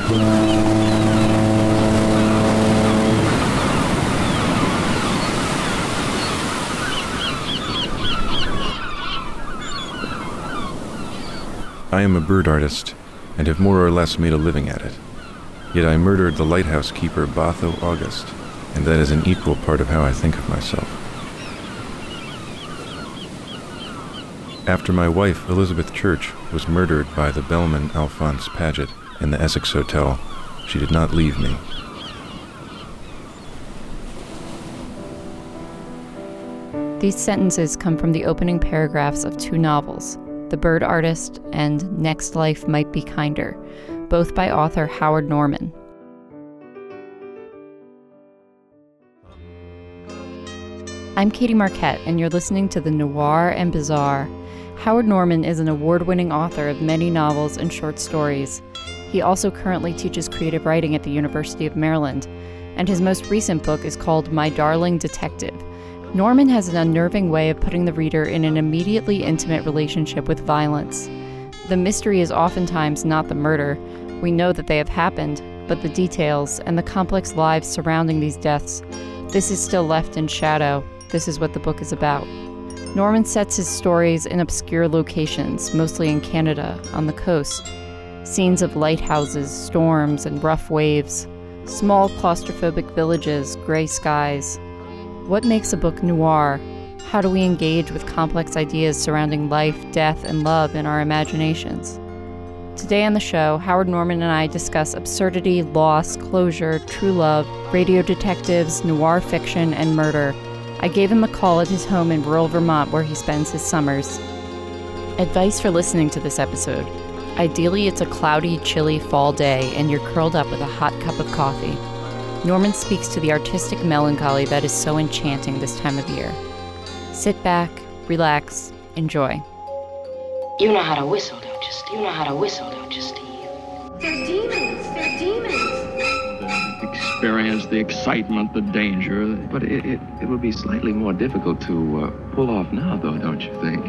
I am a bird artist, and have more or less made a living at it. Yet I murdered the lighthouse keeper Batho August, and that is an equal part of how I think of myself. After my wife, Elizabeth Church, was murdered by the bellman Alphonse Paget in the Essex Hotel, she did not leave me. These sentences come from the opening paragraphs of two novels, The Bird Artist and Next Life Might Be Kinder, both by author Howard Norman. I'm Katie Marquette, and you're listening to The Noir and Bizarre. Howard Norman is an award-winning author of many novels and short stories. He also currently teaches creative writing at the University of Maryland, and his most recent book is called My Darling Detective. Norman has an unnerving way of putting the reader in an immediately intimate relationship with violence. The mystery is oftentimes not the murder. We know that they have happened, but the details and the complex lives surrounding these deaths, this is still left in shadow. This is what the book is about. Norman sets his stories in obscure locations, mostly in Canada, on the coast. Scenes of lighthouses, storms, and rough waves. Small claustrophobic villages, gray skies. What makes a book noir? How do we engage with complex ideas surrounding life, death, and love in our imaginations? Today on the show, Howard Norman and I discuss absurdity, loss, closure, true love, radio detectives, noir fiction, and murder. I gave him a call at his home in rural Vermont where he spends his summers. Advice for listening to this episode. Ideally, it's a cloudy, chilly fall day and you're curled up with a hot cup of coffee. Norman speaks to the artistic melancholy that is so enchanting this time of year. Sit back, relax, enjoy. You know how to whistle, don't you, Steve? You know how to whistle, don't you, Steve? They're demons! They're demons! The experience, the excitement, the danger. But it would be slightly more difficult to pull off now, though, don't you think?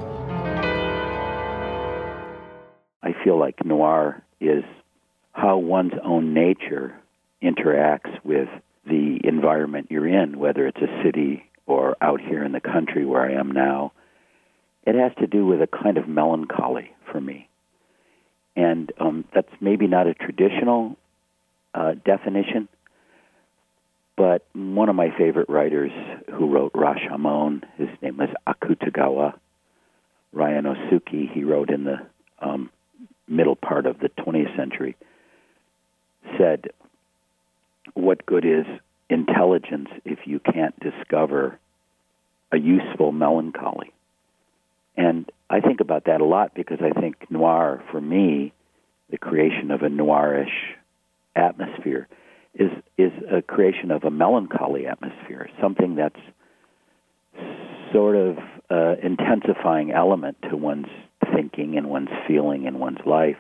I feel like noir is how one's own nature interacts with the environment you're in, whether it's a city or out here in the country where I am now. It has to do with a kind of melancholy for me. And that's maybe not a traditional definition, but one of my favorite writers who wrote Rashomon, his name was Akutagawa Ryunosuke. He wrote in the middle part of the 20th century, said, "What good is intelligence if you can't discover a useful melancholy?" And I think about that a lot because I think noir, for me, the creation of a noirish atmosphere, is a creation of a melancholy atmosphere, something that's sort of intensifying element to one's thinking and one's feeling and one's life.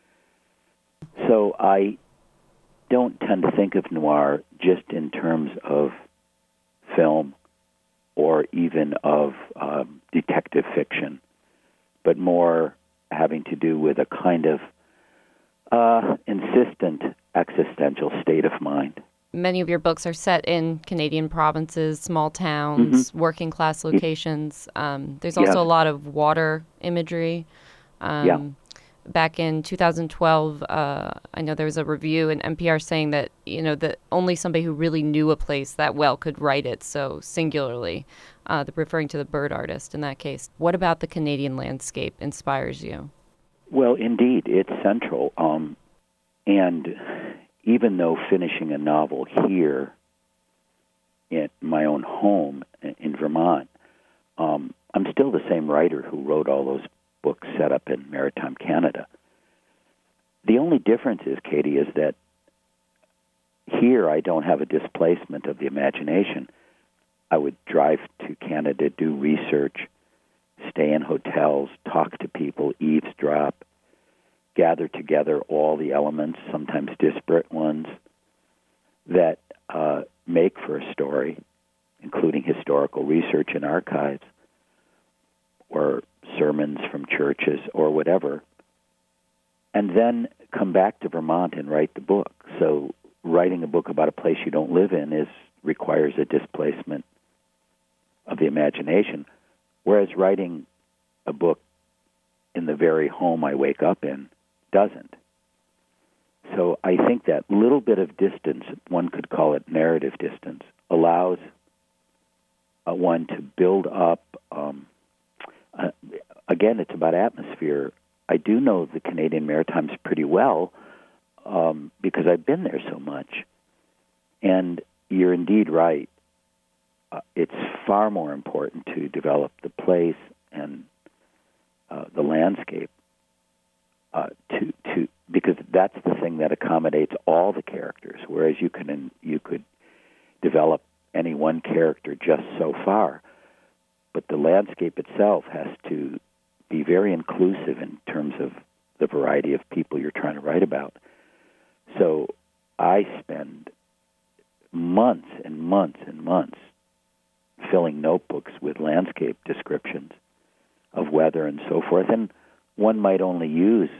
So I don't tend to think of noir just in terms of film or even of detective fiction, but more having to do with a kind of insistent existential state of mind. Many of your books are set in Canadian provinces, small towns, working class locations. There's also a lot of water imagery. Back in 2012, I know there was a review in NPR saying that, that only somebody who really knew a place that well could write it so singularly, referring to The Bird Artist in that case. What about the Canadian landscape inspires you? Well, indeed, it's central. And even though finishing a novel here in my own home in Vermont, I'm still the same writer who wrote all those books set up in maritime Canada. The only difference is, Katie, is that here I don't have a displacement of the imagination. I would drive to Canada, do research, stay in hotels, talk to people, eavesdrop, gather together all the elements, sometimes disparate ones, that make for a story, including historical research and archives, or sermons from churches, or whatever. and then come back to Vermont and write the book. So writing a book about a place you don't live in requires a displacement of the imagination, whereas writing a book in the very home I wake up in doesn't. So I think that little bit of distance, one could call it narrative distance, allows one to build up. Again, it's about atmosphere. I do know the Canadian Maritimes pretty well because I've been there so much. And you're indeed right. It's far more important to develop the place and the landscape because that's the thing that accommodates all the characters. Whereas you could develop any one character just so far, but the landscape itself has to be very inclusive in terms of the variety of people you're trying to write about. So I spend months and months and months filling notebooks with landscape descriptions of weather and so forth, and one might only use,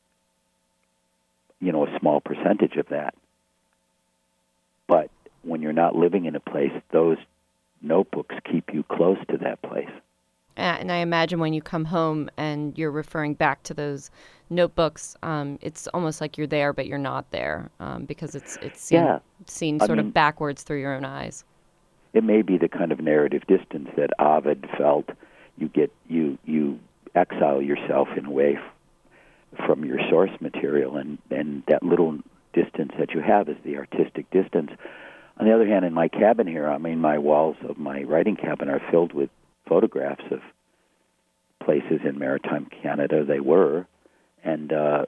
a small percentage of that. But when you're not living in a place, those notebooks keep you close to that place. And I imagine when you come home and you're referring back to those notebooks, it's almost like you're there, but you're not there because it's seen sort of backwards through your own eyes. It may be the kind of narrative distance that Ovid felt. You exile yourself in a way from your source material, and that little distance that you have is the artistic distance. On the other hand, in my cabin here, my walls of my writing cabin are filled with photographs of places in maritime Canada. They were, and I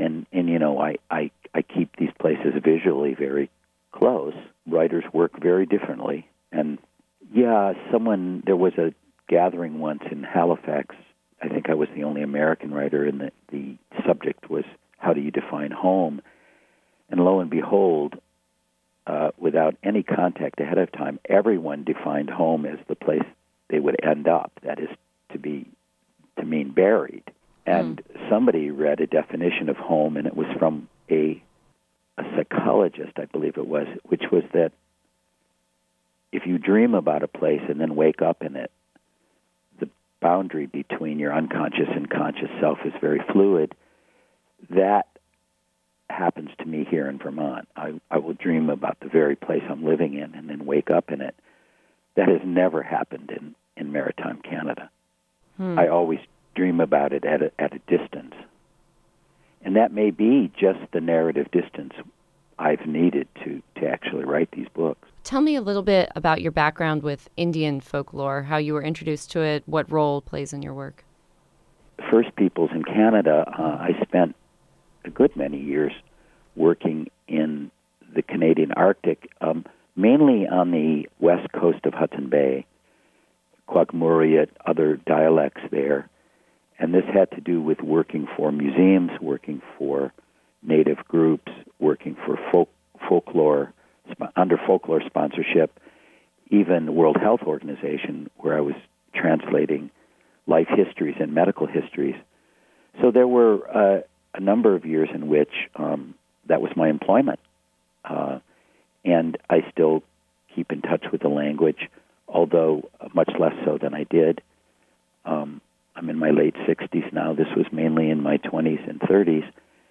keep these places visually very close. Writers work very differently, and there was a gathering once in Halifax. I think I was the only American writer, and the subject was, how do you define home? And lo and behold, without any contact ahead of time, everyone defined home as the place they would end up, that is, to mean buried. And somebody read a definition of home, and it was from a psychologist, I believe it was, which was that if you dream about a place and then wake up in it, the boundary between your unconscious and conscious self is very fluid. That happens to me here in Vermont. I will dream about the very place I'm living in and then wake up in it. That has never happened in maritime Canada. I always dream about it at a distance. And that may be just the narrative distance I've needed to actually write these books. Tell me a little bit about your background with Indian folklore, how you were introduced to it, what role it plays in your work. First Peoples in Canada, I spent a good many years working in the Canadian Arctic, mainly on the west coast of Hudson Bay, Quagmurriet, other dialects there. And this had to do with working for museums, working for native groups, working for folklore, under folklore sponsorship, even World Health Organization, where I was translating life histories and medical histories. So there were a number of years in which that was my employment. And I still keep in touch with the language, although much less so than I did. I'm in my late 60s now. This was mainly in my 20s and 30s.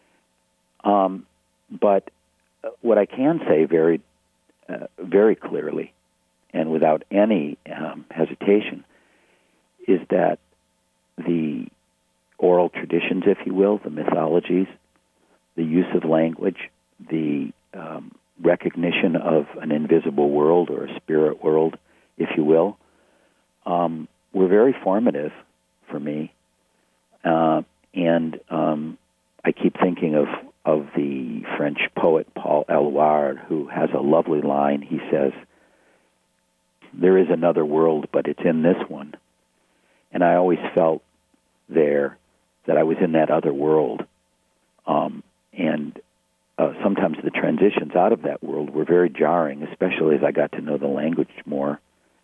But what I can say very, very clearly and without any hesitation is that the oral traditions, if you will, the mythologies, the use of language, the recognition of an invisible world or a spirit world, if you will, were very formative for me. And I keep thinking of the French poet Paul Eluard, who has a lovely line. He says, "There is another world, but it's in this one." And I always felt there that I was in that other world. And sometimes the transitions out of that world were very jarring, especially as I got to know the language more.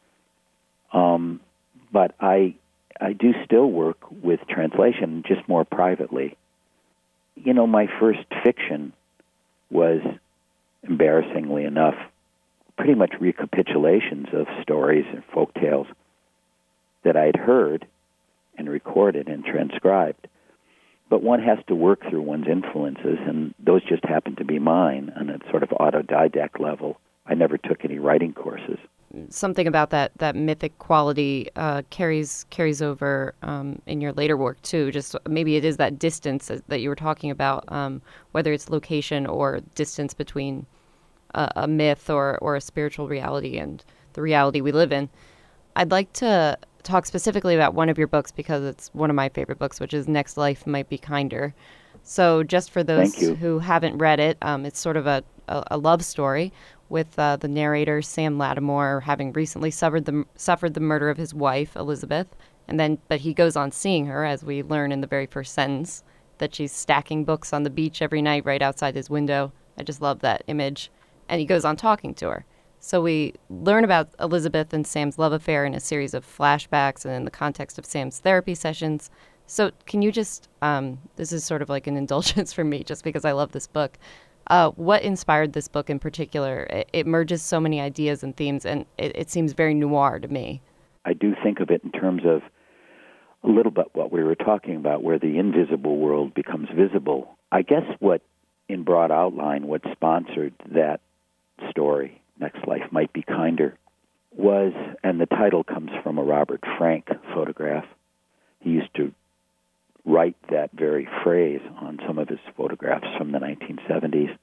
But I do still work with translation, just more privately. my first fiction was, embarrassingly enough, pretty much recapitulations of stories and folk tales that I'd heard and recorded and transcribed. But one has to work through one's influences, and those just happen to be mine on a sort of autodidact level. I never took any writing courses. Something about that mythic quality carries over in your later work too. Just maybe it is that distance that you were talking about, whether it's location or distance between a myth or a spiritual reality and the reality we live in. I'd like to talk specifically about one of your books because it's one of my favorite books, which is Next Life Might Be Kinder. So just for those who haven't read it, it's sort of a love story with the narrator, Sam Lattimore, having recently suffered the murder of his wife, Elizabeth, but he goes on seeing her, as we learn in the very first sentence, that she's stacking books on the beach every night right outside his window. I just love that image. And he goes on talking to her. So we learn about Elizabeth and Sam's love affair in a series of flashbacks and in the context of Sam's therapy sessions. So can you just, this is sort of like an indulgence for me just because I love this book. What inspired this book in particular? It merges so many ideas and themes, and it seems very noir to me. I do think of it in terms of a little bit what we were talking about, where the invisible world becomes visible. I guess in broad outline, what sponsored that story, Next Life Might Be Kinder, was, and the title comes from a Robert Frank photograph. He used to write that very phrase on some of his photographs from the 1970s,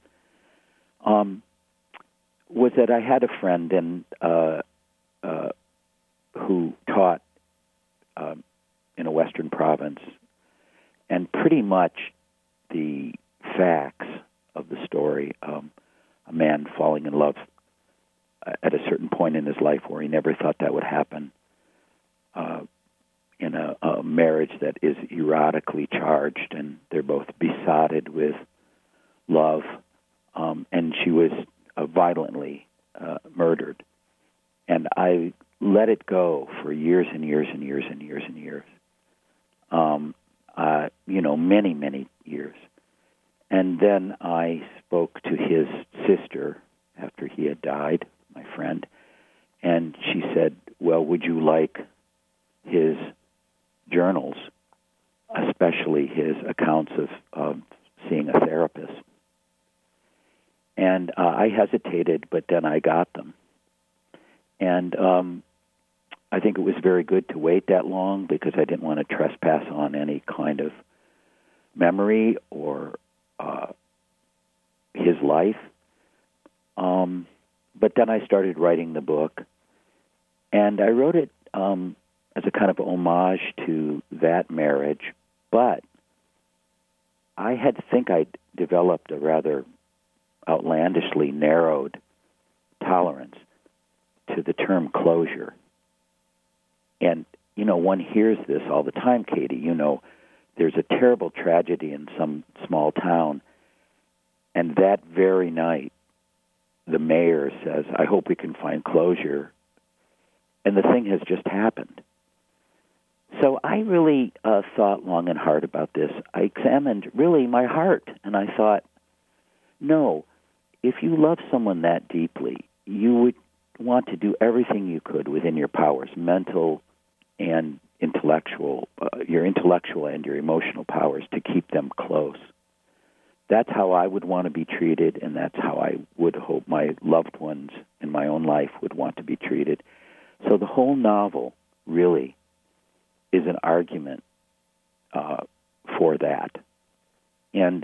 was that I had a friend who taught in a Western province, and pretty much the facts of the story, a man falling in love at a certain point in his life where he never thought that would happen, in a marriage that is erotically charged, and they're both besotted with love, and she was violently murdered. And I let it go for years and years and years and years and years, many, many years. And then I spoke to his sister after he had died, my friend, and she said, well, would you like his journals, especially his accounts of seeing a therapist? And I hesitated, but then I got them. And I think it was very good to wait that long because I didn't want to trespass on any kind of memory or his life. But then I started writing the book, and I wrote it as a kind of homage to that marriage, but I I'd developed a rather outlandishly narrowed tolerance to the term closure. And, one hears this all the time, Katie. There's a terrible tragedy in some small town, and that very night, the mayor says, I hope we can find closure, and the thing has just happened. So I really thought long and hard about this. I examined really my heart, and I thought, no, if you love someone that deeply, you would want to do everything you could within your powers, mental and intellectual, your intellectual and your emotional powers, to keep them close. That's how I would want to be treated, and that's how I would hope my loved ones in my own life would want to be treated. So the whole novel really is an argument for that. And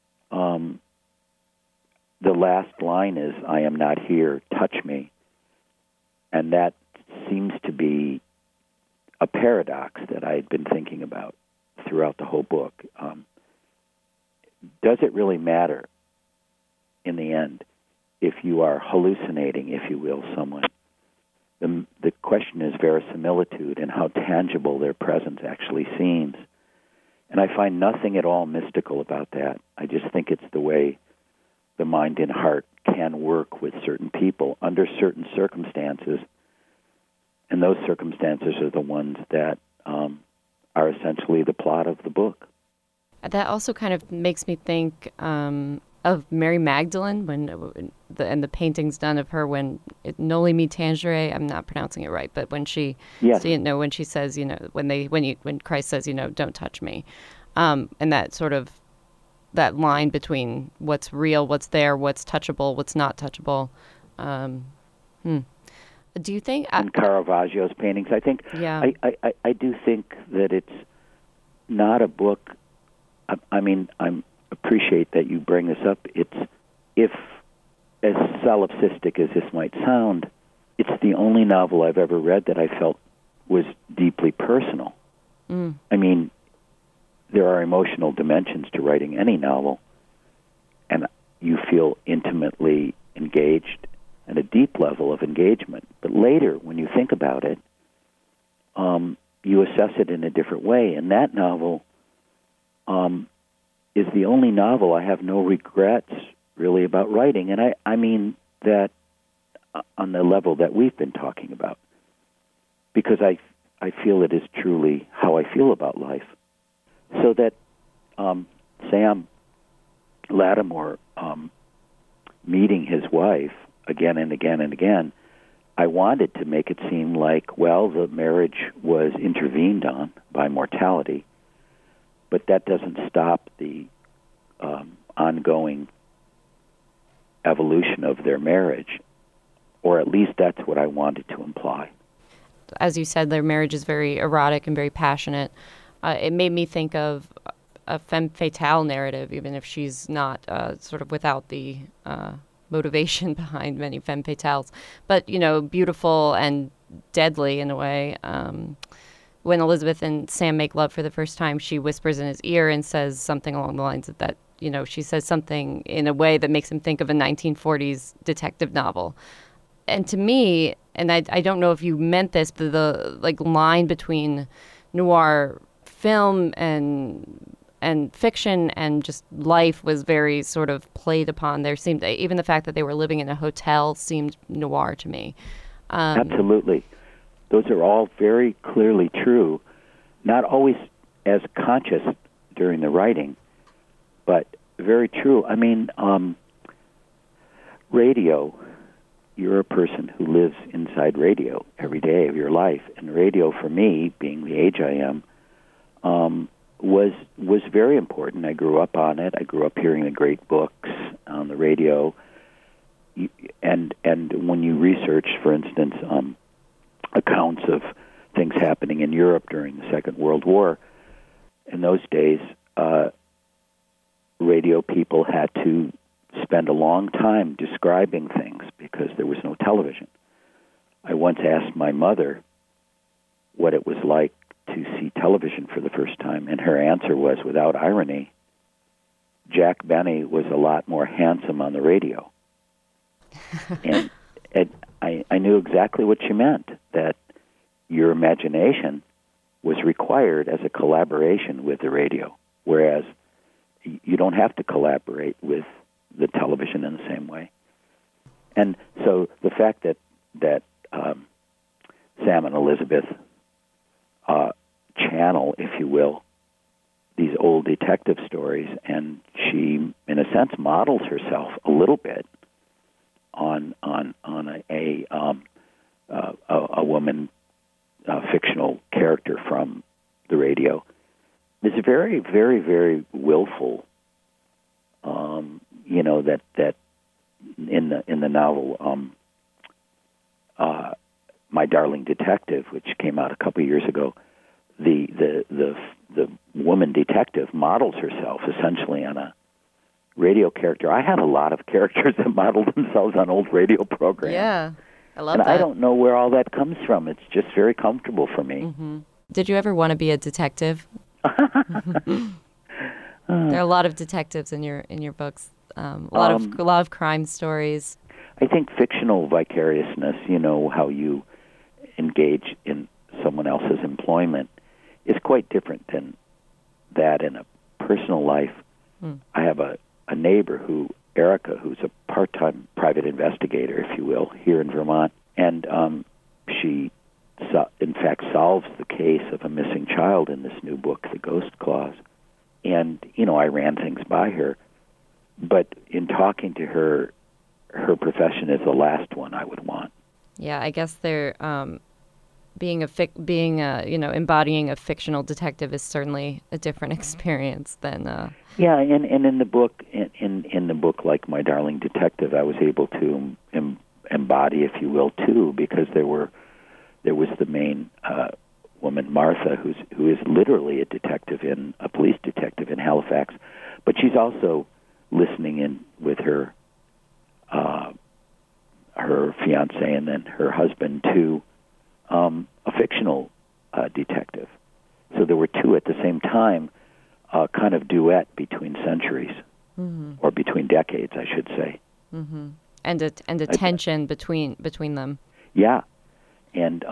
the last line is, I am not here, touch me. And that seems to be a paradox that I had been thinking about throughout the whole book. Does it really matter in the end if you are hallucinating, if you will, someone? The question is verisimilitude and how tangible their presence actually seems. And I find nothing at all mystical about that. I just think it's the way the mind and heart can work with certain people under certain circumstances. And those circumstances are the ones that are essentially the plot of the book. That also kind of makes me think of Mary Magdalene when the painting's done of her when Noli Me Tangere. I'm not pronouncing it right, but when she, Yes. when she says, when Christ says, don't touch me, and that sort of that line between what's real, what's there, what's touchable, what's not touchable. Do you think? And Caravaggio's paintings, I think. Yeah. I do think that it's not a book. I mean, I appreciate that you bring this up. It's, if as solipsistic as this might sound, it's the only novel I've ever read that I felt was deeply personal. I mean, there are emotional dimensions to writing any novel, and you feel intimately engaged at a deep level of engagement. But later, when you think about it, you assess it in a different way. And that novel is the only novel I have no regrets really about writing. And I mean that on the level that we've been talking about, because I feel it is truly how I feel about life. So that Sam Lattimore meeting his wife again and again and again, I wanted to make it seem like, well, the marriage was intervened on by mortality, but that doesn't stop the ongoing evolution of their marriage, or at least that's what I wanted to imply. As you said, their marriage is very erotic and very passionate. It made me think of a femme fatale narrative, even if she's not sort of without the motivation behind many femme fatales, but, beautiful and deadly in a way. When Elizabeth and Sam make love for the first time, she whispers in his ear and says something along the lines of that, she says something in a way that makes him think of a 1940s detective novel. And to me, and I don't know if you meant this, but the line between noir film and fiction and just life was very sort of played upon. There seemed, even the fact that they were living in a hotel seemed noir to me. Absolutely. Those are all very clearly true, not always as conscious during the writing, but very true. I mean, radio, you're a person who lives inside radio every day of your life, and radio for me, being the age I am, was very important. I grew up on it. I grew up hearing the great books on the radio, and when you research, for instance, accounts of things happening in Europe during the Second World War, in those days, radio people had to spend a long time describing things because there was no television. I once asked my mother what it was like to see television for the first time, and her answer was, without irony, Jack Benny was a lot more handsome on the radio. and I knew exactly what she meant, that your imagination was required as a collaboration with the radio, whereas you don't have to collaborate with the television in the same way. And so the fact that Sam and Elizabeth channel, if you will, these old detective stories, and she, in a sense, models herself a little bit on a woman, fictional character from the radio. It's very, very, very willful. That in the novel, My Darling Detective, which came out a couple of years ago, the woman detective models herself essentially on a radio character. I have a lot of characters that model themselves on old radio programs. Yeah, I love that. And I don't know where all that comes from. It's just very comfortable for me. Mm-hmm. Did you ever want to be a detective? There are a lot of detectives in your books. A lot of crime stories. I think fictional vicariousness, how you engage in someone else's employment, is quite different than that in a personal life. I have a neighbor Erica, who's a part-time private investigator, if you will, here in Vermont, and she, in fact, solves the case of a missing child in this new book, The Ghost Clause. And, I ran things by her. But in talking to her, her profession is the last one I would want. Yeah, I guess they're embodying a fictional detective is certainly a different experience than. Yeah, and in the book, in the book, like My Darling Detective, I was able to embody, if you will, too, because there was the main woman, Martha, who is literally a police detective in Halifax, but she's also listening in with her fiancé and then her husband to a fictional detective. So there were two at the same time, kind of duet between centuries, or between decades, I should say. Mm-hmm. And a tension between them. Yeah, and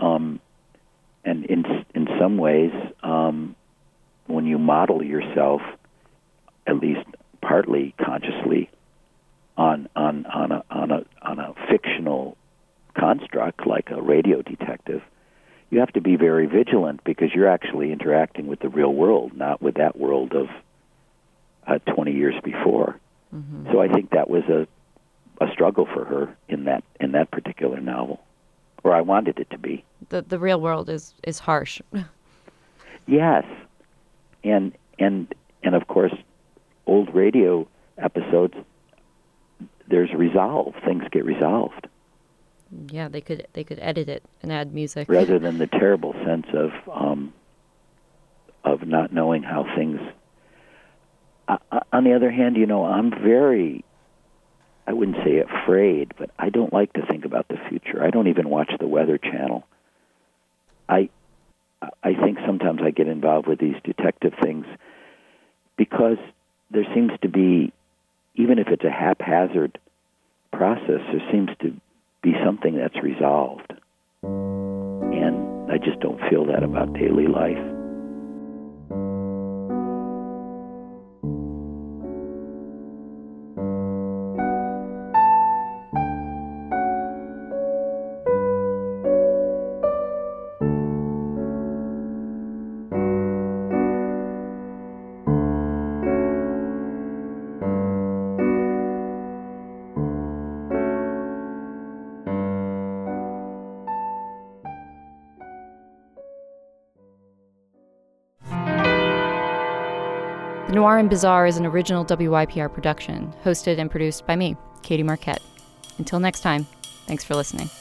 in some ways, when you model yourself, at least partly consciously, on a fictional construct like a radio detective, you have to be very vigilant because you're actually interacting with the real world, not with that world of 20 years before. Mm-hmm. So I think that was a struggle for her in that particular novel, or I wanted it to be. The real world is harsh. Yes, and of course, old radio episodes, there's resolve. Things get resolved. Yeah, they could edit it and add music rather than the terrible sense of not knowing how things. On the other hand, I'm very, I wouldn't say afraid, but I don't like to think about the future. I don't even watch the Weather Channel. I think sometimes I get involved with these detective things because there seems to be, even if it's a haphazard process, there seems to be something that's resolved. And I just don't feel that about daily life. The Noir and Bizarre is an original WYPR production, hosted and produced by me, Katie Marquette. Until next time, thanks for listening.